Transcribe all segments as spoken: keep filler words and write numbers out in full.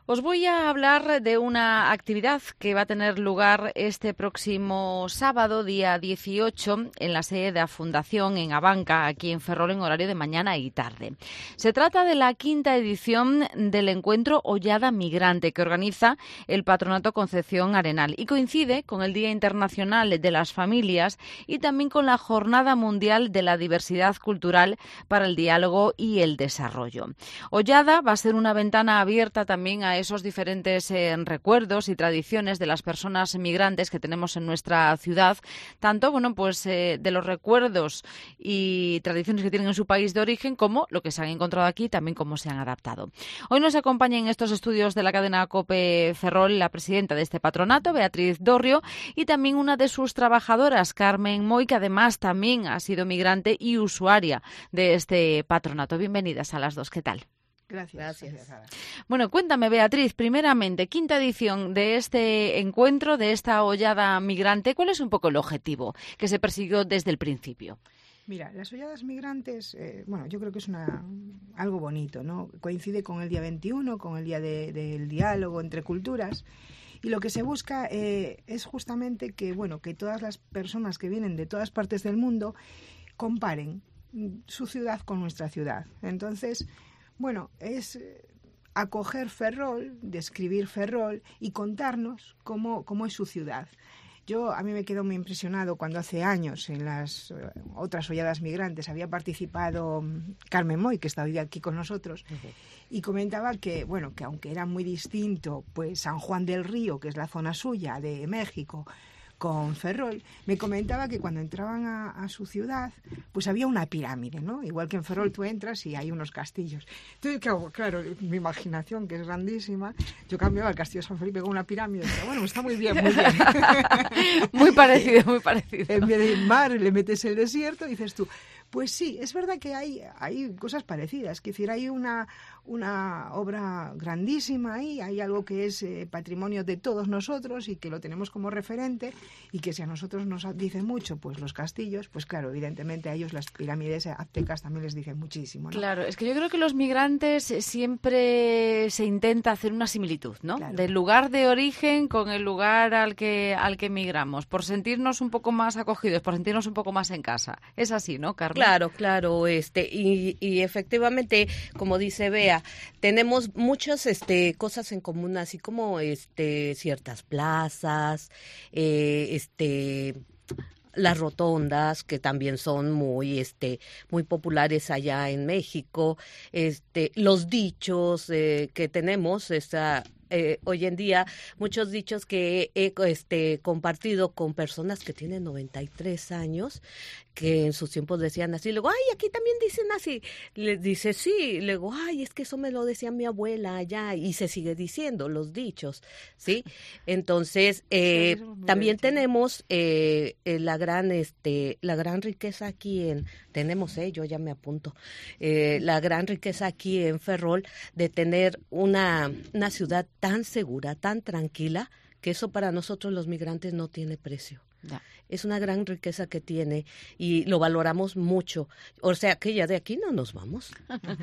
Os voy a hablar de una actividad que va a tener lugar este próximo sábado, día dieciocho, en la sede de la Fundación en Abanca, aquí en Ferrol, en horario de mañana y tarde. Se trata de la quinta edición del encuentro Ollada Migrante que organiza el Patronato Concepción Arenal y coincide con el Día Internacional de las Familias y también con la Jornada Mundial de la Diversidad Cultural para el Diálogo y el Desarrollo. Ollada va a ser una ventana abierta también a esos diferentes eh, recuerdos y tradiciones de las personas migrantes que tenemos en nuestra ciudad, tanto bueno pues eh, de los recuerdos y tradiciones que tienen en su país de origen, como lo que se han encontrado aquí, también cómo se han adaptado. Hoy nos acompaña en estos estudios de la cadena COPE Ferrol la presidenta de este patronato, Beatriz Dorrio, y también una de sus trabajadoras, Carmen Moy, que además también ha sido migrante y usuaria de este patronato. Bienvenidas a las dos, ¿qué tal? Gracias. Gracias. Bueno, cuéntame, Beatriz, primeramente, quinta edición de este encuentro, de esta Ollada Migrante. ¿Cuál es un poco el objetivo que se persiguió desde el principio? Mira, las Olladas Migrantes, eh, bueno, yo creo que es una algo bonito, ¿no? Coincide con el día veintiuno, con el día de, del diálogo entre culturas. Y lo que se busca eh, es justamente que, bueno, que todas las personas que vienen de todas partes del mundo comparen su ciudad con nuestra ciudad. Entonces, bueno, es acoger Ferrol, describir Ferrol y contarnos cómo, cómo es su ciudad. Yo, a mí me quedó muy impresionado cuando hace años en las uh, otras Olladas Migrantes había participado um, Carmen Moy, que está hoy aquí con nosotros, uh-huh. y comentaba que, bueno, que aunque era muy distinto, pues San Juan del Río, que es la zona suya de México, con Ferrol, me comentaba que cuando entraban a, a su ciudad, pues había una pirámide, ¿no? Igual que en Ferrol tú entras y hay unos castillos. Entonces, claro, claro, mi imaginación, que es grandísima, yo cambiaba el castillo de San Felipe con una pirámide. Pero bueno, está muy bien, muy bien. Muy parecido, muy parecido. En vez de mar, le metes el desierto y dices tú, pues sí, es verdad que hay, hay cosas parecidas. Es decir, hay una, una obra grandísima ahí, hay algo que es eh, patrimonio de todos nosotros y que lo tenemos como referente, y que si a nosotros nos dicen mucho, pues los castillos, pues claro, evidentemente a ellos las pirámides aztecas también les dicen muchísimo, ¿no? Claro, es que yo creo que los migrantes siempre se intenta hacer una similitud, ¿no? Claro. Del lugar de origen con el lugar al que al que migramos, por sentirnos un poco más acogidos, por sentirnos un poco más en casa. Es así, ¿no, Carmen? Claro, claro, este y, y efectivamente, como dice Bea, tenemos muchas este cosas en común, así como este ciertas plazas, eh, este las rotondas, que también son muy este muy populares allá en México, este los dichos eh, que tenemos, esta Eh, hoy en día, muchos dichos que he este, compartido con personas que tienen noventa y tres años, que en sus tiempos decían así, luego, ay, aquí también dicen así, les dice, sí, luego, ay, es que eso me lo decía mi abuela allá, y se sigue diciendo los dichos, ¿sí? Entonces, eh, sí, también tenemos eh, eh, la gran este la gran riqueza aquí en, tenemos, eh, yo ya me apunto, eh, la gran riqueza aquí en Ferrol de tener una, una ciudad tan segura, tan tranquila, que eso para nosotros los migrantes no tiene precio. Ya. Es una gran riqueza que tiene y lo valoramos mucho. O sea, que ya de aquí no nos vamos.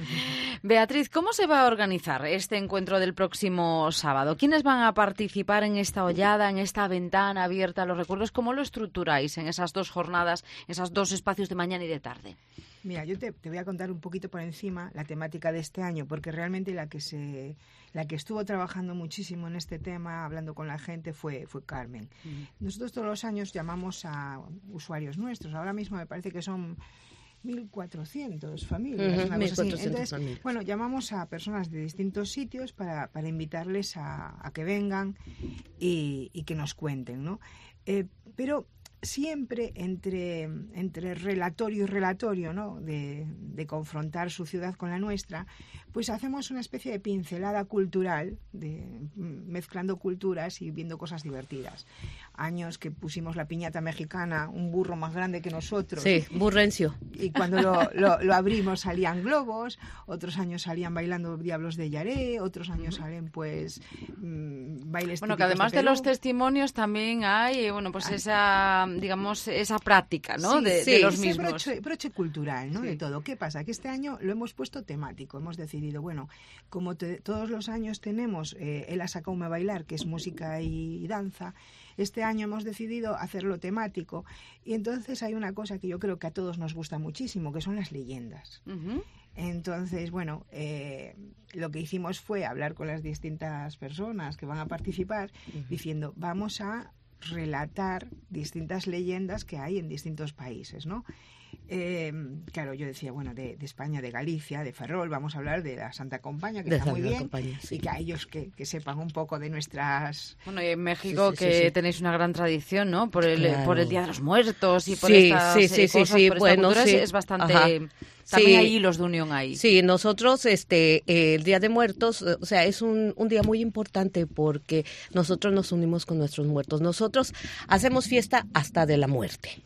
Beatriz, ¿cómo se va a organizar este encuentro del próximo sábado? ¿Quiénes van a participar en esta ollada, en esta ventana abierta a los recuerdos? ¿Cómo lo estructuráis en esas dos jornadas, esos dos espacios de mañana y de tarde? Mira, yo te, te voy a contar un poquito por encima la temática de este año, porque realmente la que se, la que estuvo trabajando muchísimo en este tema, hablando con la gente, fue, fue Carmen. Mm. Nosotros todos los años llamamos a usuarios nuestros. Ahora mismo me parece que son mil cuatrocientas familias. Uh-huh, una mil cosa así. cuatrocientas Entonces, familias. Bueno, llamamos a personas de distintos sitios para, para invitarles a, a que vengan y, y que nos cuenten, ¿no? Eh, pero siempre entre, entre relatorio y relatorio, ¿no? de, de confrontar su ciudad con la nuestra, pues hacemos una especie de pincelada cultural, de, mezclando culturas y viendo cosas divertidas. Años que pusimos la piñata mexicana, un burro más grande que nosotros. Sí, burrencio. Y cuando lo, lo, lo abrimos salían globos, otros años salían bailando Diablos de Yaré, otros años salen pues mmm, bailes Bueno, típicos que además de, de los testimonios también hay, bueno, pues esa digamos, esa práctica, ¿no? Sí, de, sí, de los ese mismos. broche, broche cultural, ¿no? Sí. De todo. ¿Qué pasa? Que este año lo hemos puesto temático. Hemos decidido, bueno, como te, todos los años tenemos eh, El ha sacado a bailar, que es música y, y danza, este año hemos decidido hacerlo temático. Y entonces hay una cosa que yo creo que a todos nos gusta muchísimo, que son las leyendas. Uh-huh. Entonces, bueno, eh, lo que hicimos fue hablar con las distintas personas que van a participar, uh-huh. diciendo, vamos a relatar distintas leyendas que hay en distintos países, ¿no? Eh, claro, yo decía, bueno, de, de España, de Galicia, de Ferrol, vamos a hablar de la Santa Compaña, que de está Santa muy bien, Compaña, sí. y que a ellos que, que sepan un poco de nuestras... Bueno, y en México sí, sí, que sí, sí. tenéis una gran tradición, ¿no? Por el, claro. por el Día de los Muertos y por sí, estas sí, sí, eh, sí, cosas, sí, por esta bueno, cultura sí. es, es bastante... Ajá. También Sí. hay hilos de unión ahí. Sí, nosotros, este, eh, el Día de Muertos, o sea, es un, un día muy importante porque nosotros nos unimos con nuestros muertos. Nosotros hacemos fiesta hasta de la muerte.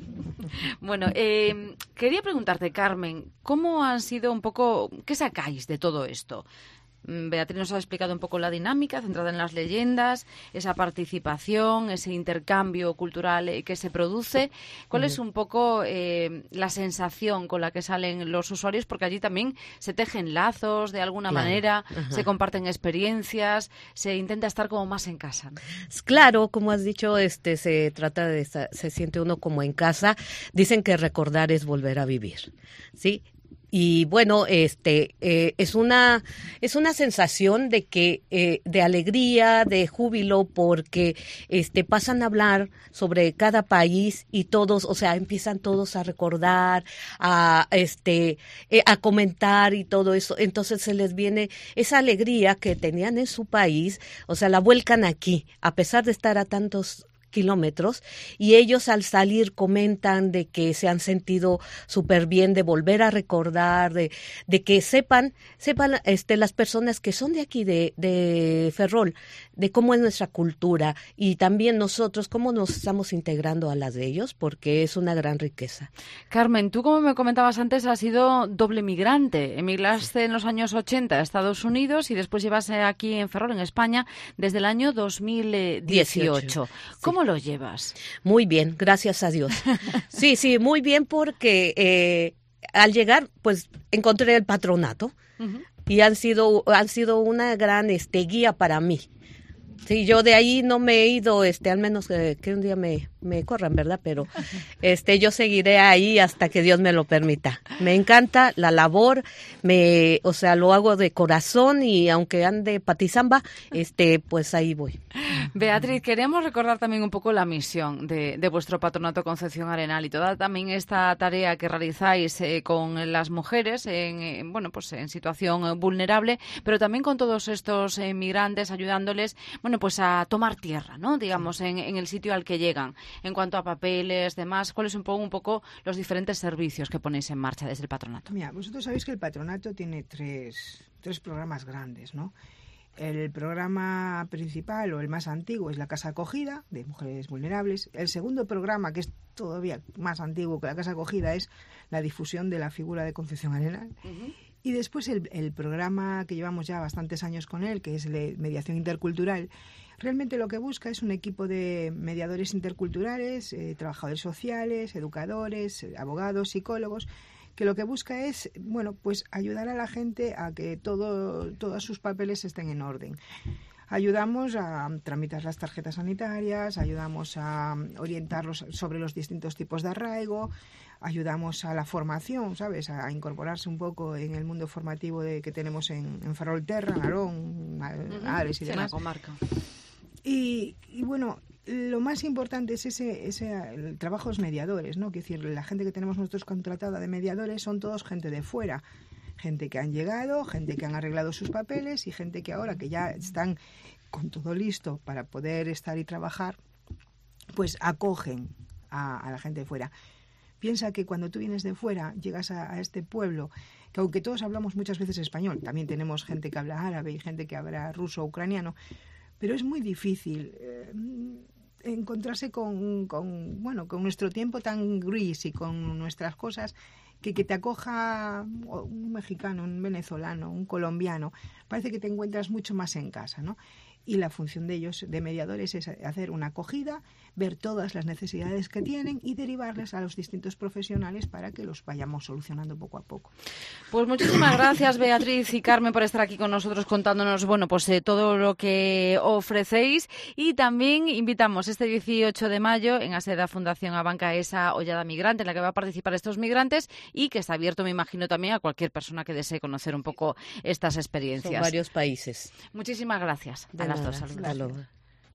Bueno, eh, quería preguntarte, Carmen, ¿cómo han sido un poco, qué sacáis de todo esto? Beatriz nos ha explicado un poco la dinámica centrada en las leyendas, esa participación, ese intercambio cultural que se produce. ¿Cuál uh-huh. es un poco eh, la sensación con la que salen los usuarios? Porque allí también se tejen lazos de alguna claro. manera, uh-huh. se comparten experiencias, se intenta estar como más en casa. Claro, como has dicho, este se trata de se siente uno como en casa. Dicen que recordar es volver a vivir, ¿sí? Y bueno, este eh, es una es una sensación de que eh, de alegría, de júbilo, porque este pasan a hablar sobre cada país y todos, o sea, empiezan todos a recordar, a este eh, a comentar y todo eso. Entonces se les viene esa alegría que tenían en su país, o sea, la vuelcan aquí, a pesar de estar a tantos kilómetros, y ellos al salir comentan de que se han sentido súper bien, de volver a recordar, de, de que sepan, sepan este, las personas que son de aquí, de, de Ferrol, de cómo es nuestra cultura, y también nosotros, cómo nos estamos integrando a las de ellos, porque es una gran riqueza. Carmen, tú, como me comentabas antes, has sido doble migrante. Emigraste sí. en los años ochenta a Estados Unidos y después llevas aquí en Ferrol, en España, desde el año dos mil dieciocho. ¿Cómo lo llevas? Muy bien, gracias a Dios. Sí, sí, muy bien, porque eh, al llegar, pues, encontré el patronato uh-huh. y han sido, han sido una gran este, guía para mí. Sí, yo de ahí no me he ido, este, al menos eh, que un día me, me corran, ¿verdad? Pero este, yo seguiré ahí hasta que Dios me lo permita. Me encanta la labor, me, o sea, lo hago de corazón, y aunque ande patizamba, este, pues ahí voy. Beatriz, queremos recordar también un poco la misión de, de vuestro patronato Concepción Arenal y toda también esta tarea que realizáis eh, con las mujeres en, eh, bueno, pues en situación vulnerable, pero también con todos estos eh, migrantes, ayudándoles, bueno, pues a tomar tierra, ¿no? Digamos, en, en el sitio al que llegan, en cuanto a papeles, demás. ¿Cuáles son un poco, un poco los diferentes servicios que ponéis en marcha desde el patronato? Mira, vosotros sabéis que el patronato tiene tres, tres programas grandes, ¿no? El programa principal, o el más antiguo, es la Casa Acogida de Mujeres Vulnerables. El segundo programa, que es todavía más antiguo que la Casa Acogida, es la difusión de la figura de Concepción Arenal. Uh-huh. Y después el, el programa que llevamos ya bastantes años con él, que es de mediación intercultural, realmente lo que busca es un equipo de mediadores interculturales, eh, trabajadores sociales, educadores, eh, abogados, psicólogos, que lo que busca es, bueno, pues ayudar a la gente a que todo, todos sus papeles estén en orden. Ayudamos a tramitar las tarjetas sanitarias, ayudamos a orientarlos sobre los distintos tipos de arraigo, ayudamos a la formación, ¿sabes?, a incorporarse un poco en el mundo formativo de, que tenemos en, en Ferrol-Terra, Narón, Ares y sí, demás. la comarca. Y, y bueno, lo más importante es ese, ese el trabajo de los mediadores, ¿no? Quiero decir, la gente que tenemos nosotros contratada de mediadores son todos gente de fuera. Gente que han llegado, gente que han arreglado sus papeles y gente que ahora que ya están con todo listo para poder estar y trabajar, pues acogen a, a la gente de fuera. Piensa que cuando tú vienes de fuera, llegas a, a este pueblo, que aunque todos hablamos muchas veces español, también tenemos gente que habla árabe y gente que habla ruso o ucraniano, pero es muy difícil eh, encontrarse con, con, bueno, con nuestro tiempo tan gris y con nuestras cosas, que, que te acoja un mexicano, un venezolano, un colombiano, parece que te encuentras mucho más en casa, ¿no? y la función de ellos, de mediadores, es hacer una acogida, ver todas las necesidades que tienen y derivarles a los distintos profesionales para que los vayamos solucionando poco a poco. Pues muchísimas gracias, Beatriz y Carmen, por estar aquí con nosotros contándonos, bueno, pues eh, todo lo que ofrecéis, y también invitamos este dieciocho de mayo en la sede de la Fundación Abanca esa Ollada Migrante en la que va a participar estos migrantes y que está abierto, me imagino, también a cualquier persona que desee conocer un poco estas experiencias. Son varios países. Muchísimas gracias De a las nada, dos. Saludos. hasta luego.